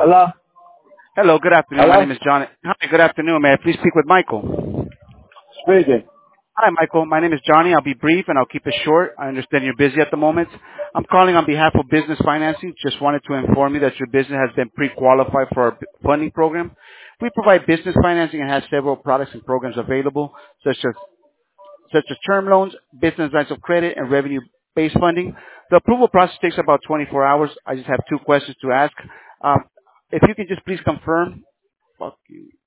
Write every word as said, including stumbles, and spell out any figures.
Hello? Hello, good afternoon. My Hello? name is John. Hi, good afternoon. May I please speak with Michael? Speaking. Hi, Michael. My name is Johnny. I'll be brief and I'll keep it short. I understand you're busy at the moment. I'm calling on behalf of Business Financing. Just wanted to inform you that your business has been pre-qualified for our funding program. We provide business financing and have several products and programs available, such as such as term loans, business lines of credit, and revenue-based funding. The approval process takes about twenty-four hours. I just have two questions to ask. Um, if you can just please confirm. Fuck you.